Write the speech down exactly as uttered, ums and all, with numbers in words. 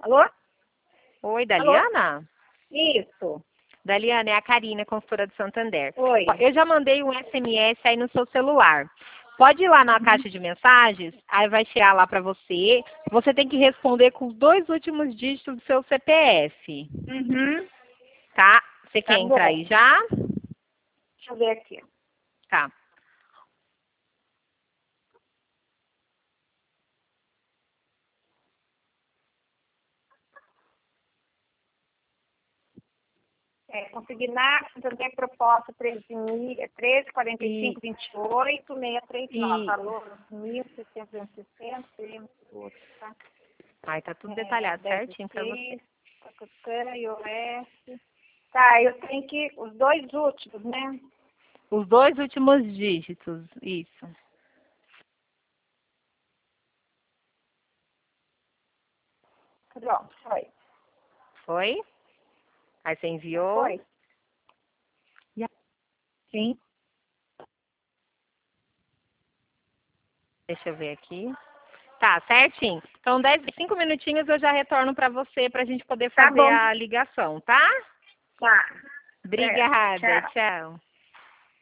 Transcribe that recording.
Alô? Oi, Alô? Daliana? Isso. Daliana, é a Karina, consultora do Santander. Oi. Ó, Eu já mandei um S M S aí no seu celular. Pode ir lá na Uhum. caixa de mensagens, aí vai chegar lá para você. Você tem que responder com os dois últimos dígitos do seu C P F, Uhum. tá? Você Tá quer entrar bom. aí já? Deixa eu ver aqui. Tá. É, consignar, Santander proposta treze, quarenta e E, cinco, vinte e oito, seiscentos e trinta e nove. e... Valor mil seiscentos e sessenta, teremos outro, tá? Ai, tá tudo É, detalhado dez certinho para você. seis, iOS. Tá, eu tenho que, os dois últimos, né? Os dois últimos dígitos, isso. Pronto, foi. Foi? Aí você Já enviou. foi? Sim. Deixa eu ver aqui. Tá, certinho. Então, dez, cinco minutinhos eu já retorno para você para a gente poder Tá fazer bom. a ligação, tá? Tá. Certo. Obrigada, Tchau. tchau.